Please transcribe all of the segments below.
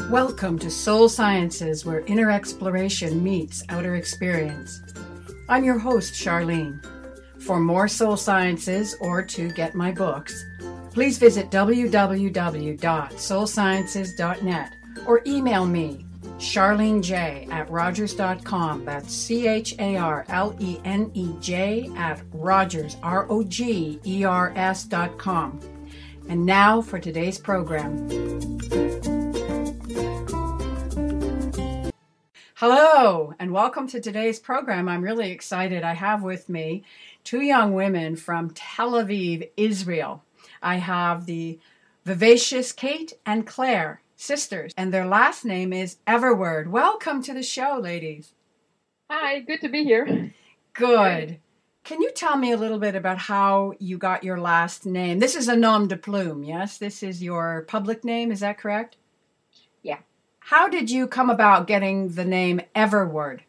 Welcome to Soul Sciences, where inner exploration meets outer experience. I'm your host, Charlene. For more Soul Sciences or to get my books, please visit www.soulsciences.net or email me, charlenej@rogers.com. That's CHARLENEJ @rogers.com. And now for today's program. Hello, and welcome to today's program. I'm really excited. I have with me two young women from Tel Aviv, Israel. I have the vivacious Kate and Claire, sisters, and their last name is Everword. Welcome to the show, ladies. Hi, good to be here. Good. Can you tell me a little bit about how you got your last name? This is a nom de plume, yes? This is your public name, is that correct? Yeah. How did you come about getting the name Everword?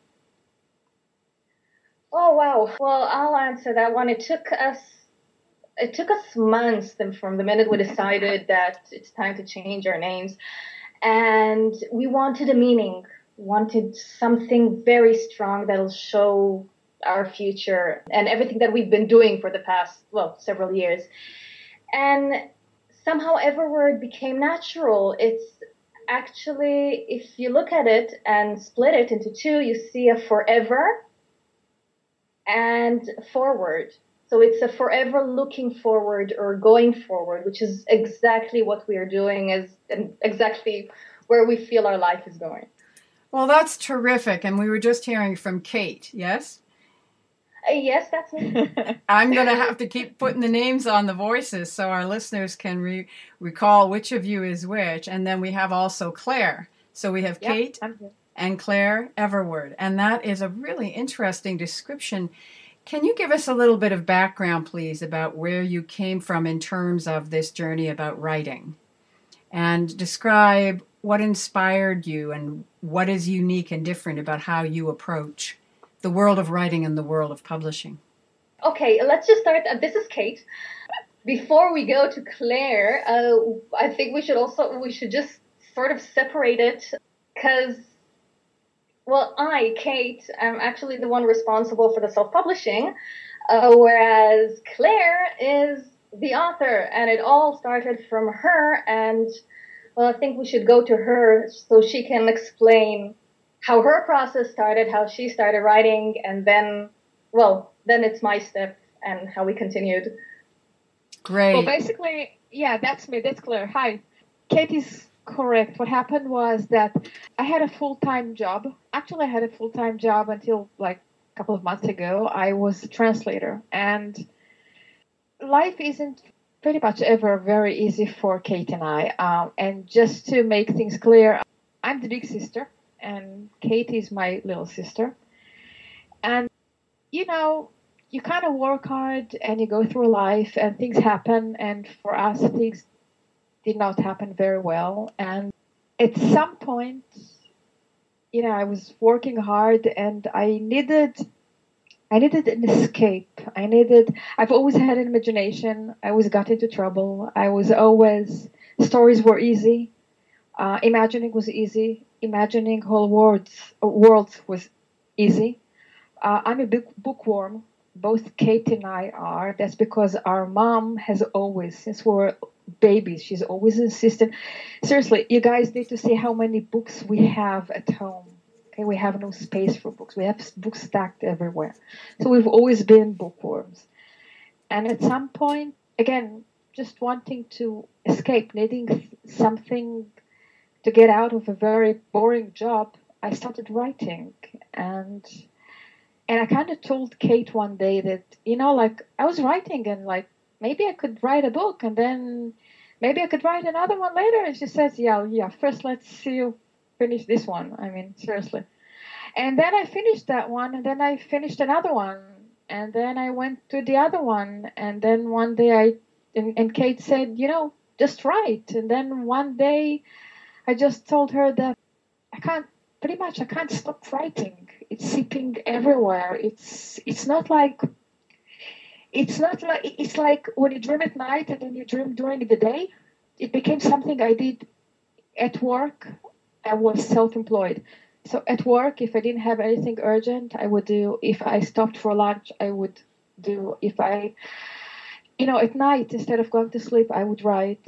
Oh, wow. Well, I'll answer that one. It took us months from the minute we decided that it's time to change our names. And we wanted a meaning, wanted something very strong that'll show our future and everything that we've been doing for the past, several years. And somehow Everword became natural. It's actually, if you look at it and split it into two, you see a forever and forward. So it's a forever looking forward or going forward, which is exactly what we are doing and exactly where we feel our life is going. Well, that's terrific. And we were just hearing from Kate, yes? Yes, that's me. I'm going to have to keep putting the names on the voices so our listeners can recall which of you is which. And then we have also Claire. So we have Kate and Claire Everword. And that is a really interesting description. Can you give us a little bit of background, please, about where you came from in terms of this journey about writing? And describe what inspired you and what is unique and different about how you approach the world of writing and the world of publishing. Okay, let's just start. This is Kate. Before we go to Claire, I think we should just sort of separate it because, Kate, am actually the one responsible for the self-publishing, whereas Claire is the author, and it all started from her, and I think we should go to her so she can explain how her process started, how she started writing, and then it's my step and how we continued. Great. Well, basically, that's me. That's Claire. Hi. Kate is correct. What happened was that I had a full-time job. Actually, I had a full-time job until like a couple of months ago. I was a translator, and life isn't pretty much ever very easy for Kate and I. And just to make things clear, I'm the big sister, and Kate is my little sister. And, you kind of work hard and you go through life and things happen. And for us, things did not happen very well. And at some point, I was working hard and I needed an escape. I've always had an imagination. I always got into trouble. Stories were easy. Imagining was easy. Imagining whole worlds was easy. I'm a big bookworm. Both Kate and I are. That's because our mom has always, since we were babies, she's always insisted. Seriously, you guys need to see how many books we have at home. Okay, we have no space for books. We have books stacked everywhere. So we've always been bookworms. And at some point, again, just wanting to escape, needing something to get out of a very boring job, I started writing. And I kind of told Kate one day that, I was writing and maybe I could write a book and then maybe I could write another one later. And she says, yeah, first let's see you finish this one. I mean, seriously. And then I finished that one and then I finished another one. And then I went to the other one. And then one day and Kate said, just write. And then one day I just told her that I can't stop writing. It's seeping everywhere. It's like when you dream at night and then you dream during the day. It became something I did at work I was self-employed. So at work, if I didn't have anything urgent, I would do. If I stopped for lunch, I would do. If I, at night, instead of going to sleep, I would write.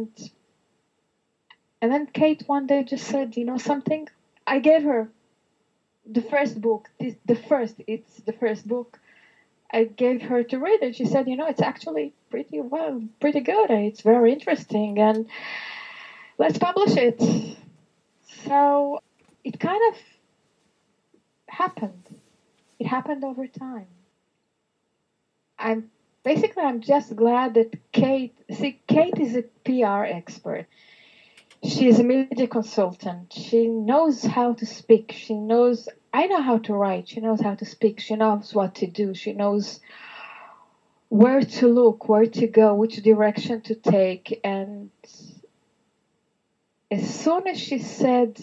And then Kate one day just said, something? I gave her the first book. It's the first book. I gave her to read it. She said, it's actually pretty good. It's very interesting, and let's publish it. So it kind of happened. It happened over time. I'm just glad that Kate is a PR expert. She is a media consultant. She knows how to speak. I know how to write. She knows how to speak. She knows what to do. She knows where to look, where to go, which direction to take. And as soon as she said,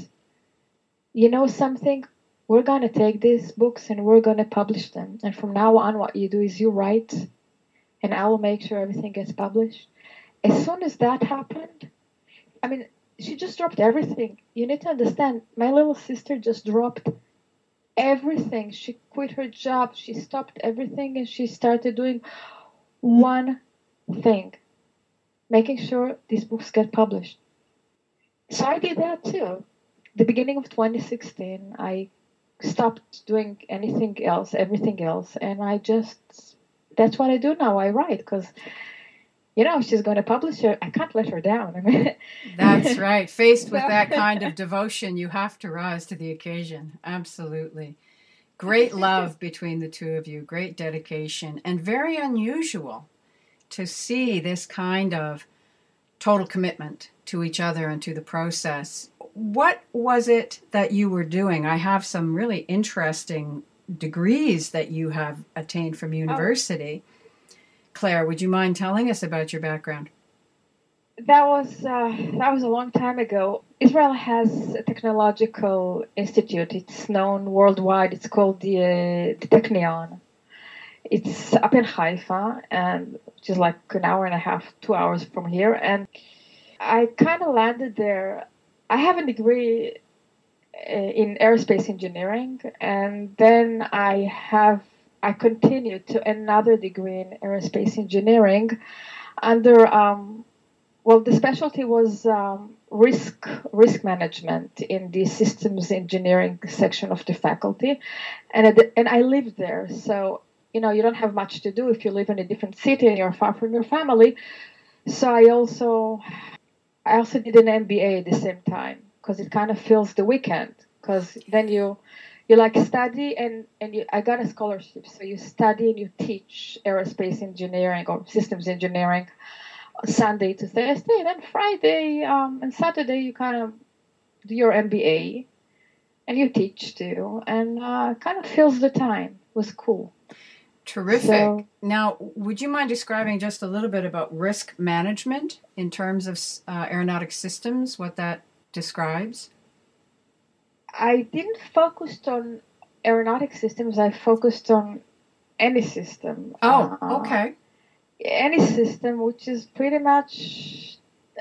something, we're going to take these books and we're going to publish them. And from now on, what you do is you write and I will make sure everything gets published. As soon as that happened, she just dropped everything. You need to understand, my little sister just dropped everything. She quit her job. She stopped everything and she started doing one thing, making sure these books get published. So I did that too. The beginning of 2016, I stopped doing everything else, and that's what I do now. I write because she's going to publish her. I can't let her down. That's right. Faced with that kind of devotion, you have to rise to the occasion. Absolutely. Great love between the two of you. Great dedication. And very unusual to see this kind of total commitment to each other and to the process. What was it that you were doing? I have some really interesting degrees that you have attained from university. Claire, would you mind telling us about your background? That was a long time ago. Israel has a technological institute. It's known worldwide. It's called the Technion. It's up in Haifa, which is like an hour and a half, 2 hours from here. And I kind of landed there. I have a degree in aerospace engineering, and then I continued to another degree in aerospace engineering under, the specialty was risk management in the systems engineering section of the faculty. And I lived there. So, you don't have much to do if you live in a different city and you're far from your family. So I also did an MBA at the same time because it kind of fills the weekend, because then you study and I got a scholarship. So you study and you teach aerospace engineering or systems engineering Sunday to Thursday, and then Friday and Saturday you kind of do your MBA and you teach too, and kind of fills the time. It was cool. Terrific. So, now, would you mind describing just a little bit about risk management in terms of aeronautic systems, what that describes? I didn't focus on aeronautic systems. I focused on any system. Oh, okay. Any system, which is pretty much,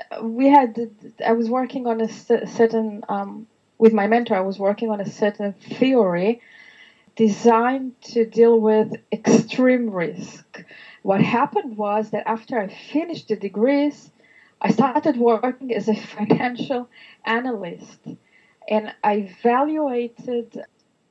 I was working on a certain, with my mentor, I was working on a certain theory designed to deal with extreme risk. What happened was that after I finished the degrees, I started working as a financial analyst, and I evaluated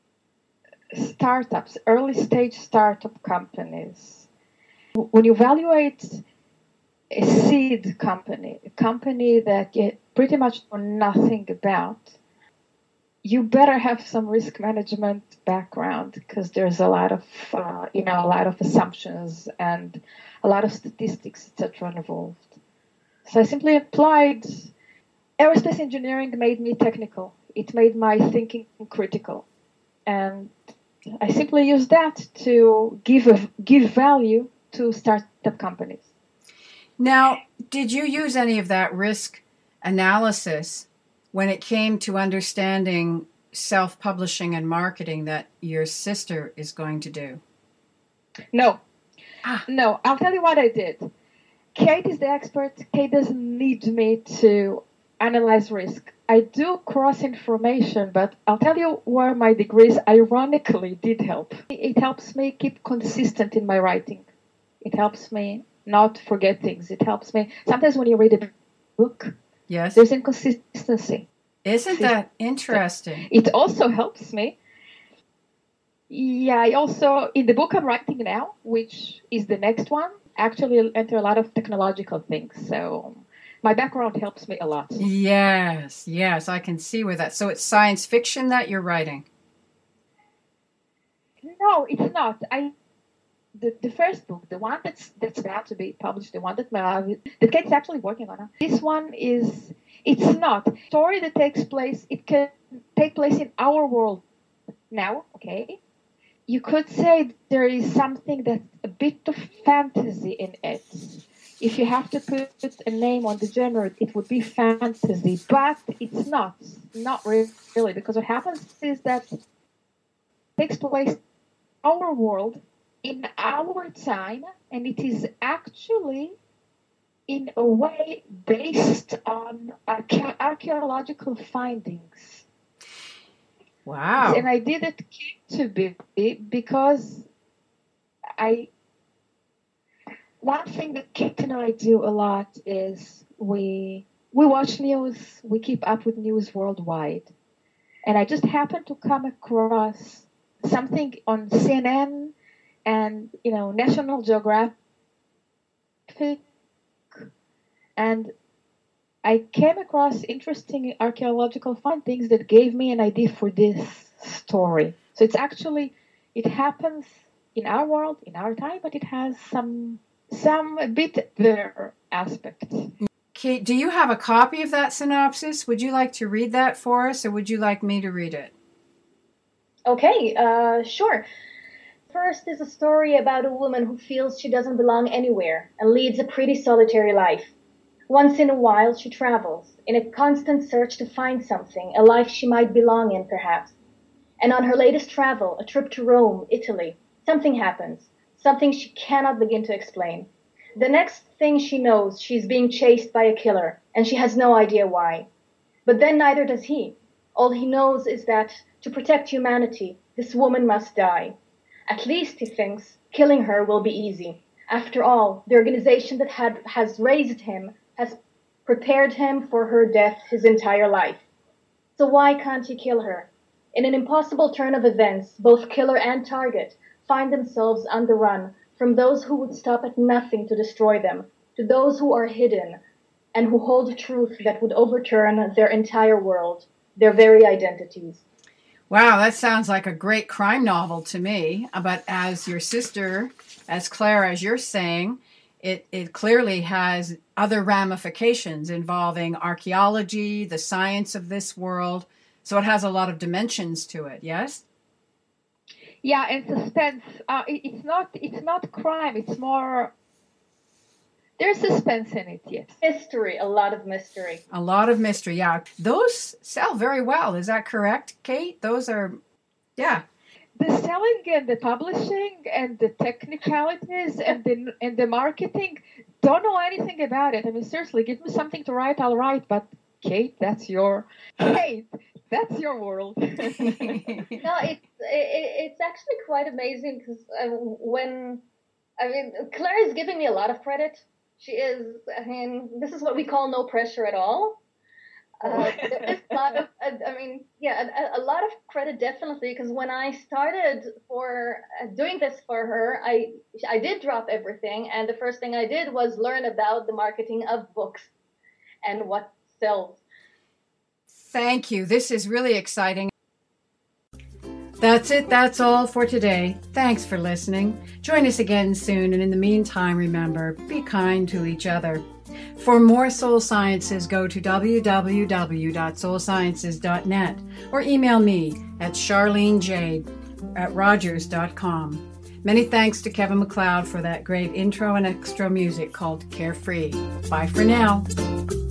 startups, early stage startup companies. When you evaluate a seed company, a company that you pretty much know nothing about, you better have some risk management background, because there's a lot of, a lot of assumptions and a lot of statistics, etc. involved. So I simply applied. Aerospace engineering made me technical. It made my thinking critical, and I simply used that to give value to startup companies. Now, did you use any of that risk analysis when it came to understanding self-publishing and marketing that your sister is going to do? No. No, I'll tell you what I did. Kate is the expert. Kate doesn't need me to analyze risk. I do cross information, but I'll tell you where my degrees ironically did help. It helps me keep consistent in my writing. It helps me not forget things. It helps me. Sometimes when you read a book, yes, there's inconsistency. Isn't that interesting? It also helps me. Yeah, I also, in the book I'm writing now, which is the next one, actually enter a lot of technological things. So my background helps me a lot. Yes, I can see where that. So it's science fiction that you're writing? No, it's not. The first book, the one that's about to be published, the one that Kate's actually working on. This one it's not a story that takes place. It can take place in our world now. Okay, you could say there is something that's a bit of fantasy in it. If you have to put a name on the genre, it would be fantasy, but it's not really, because what happens is that it takes place in our world in our time, and it is actually in a way based on archaeological findings. Wow. And I did it to be because one thing that Kate and I do a lot is we watch news, we keep up with news worldwide. And I just happened to come across something on CNN and, National Geographic, and I came across interesting archaeological findings that gave me an idea for this story. So it happens in our world, in our time, but it has some a bit there aspects. Kate, do you have a copy of that synopsis? Would you like to read that for us, or would you like me to read it? Okay, sure. First is a story about a woman who feels she doesn't belong anywhere and leads a pretty solitary life. Once in a while, she travels, in a constant search to find something, a life she might belong in, perhaps. And on her latest travel, a trip to Rome, Italy, something happens, something she cannot begin to explain. The next thing she knows, she's being chased by a killer, and she has no idea why. But then neither does he. All he knows is that, to protect humanity, this woman must die. At least, he thinks, killing her will be easy. After all, the organization that has raised him has prepared him for her death his entire life. So why can't he kill her? In an impossible turn of events, both killer and target find themselves on the run from those who would stop at nothing to destroy them, to those who are hidden and who hold a truth that would overturn their entire world, their very identities. Wow, that sounds like a great crime novel to me. But as your sister, as Claire, as you're saying, it clearly has other ramifications involving archaeology, the science of this world. So it has a lot of dimensions to it, yes? Yeah, and suspense. It's not crime. It's more. There's suspense in it, yes. Mystery, a lot of mystery. A lot of mystery, yeah. Those sell very well. Is that correct, Kate? Those are, yeah. The selling and the publishing and the technicalities and the marketing, don't know anything about it. I mean, seriously, give me something to write, I'll write. But Kate, that's your world. No, it's actually quite amazing because Claire is giving me a lot of credit. She is. This is what we call no pressure at all. There is a lot of, a lot of credit definitely, because when I started for doing this for her, I did drop everything, and the first thing I did was learn about the marketing of books and what sells. Thank you. This is really exciting. That's it. That's all for today. Thanks for listening. Join us again soon, and in the meantime, remember, be kind to each other. For more Soul Sciences, go to www.soulsciences.net or email me at charlenejade@rogers.com. Many thanks to Kevin MacLeod for that great intro and extra music called Carefree. Bye for now.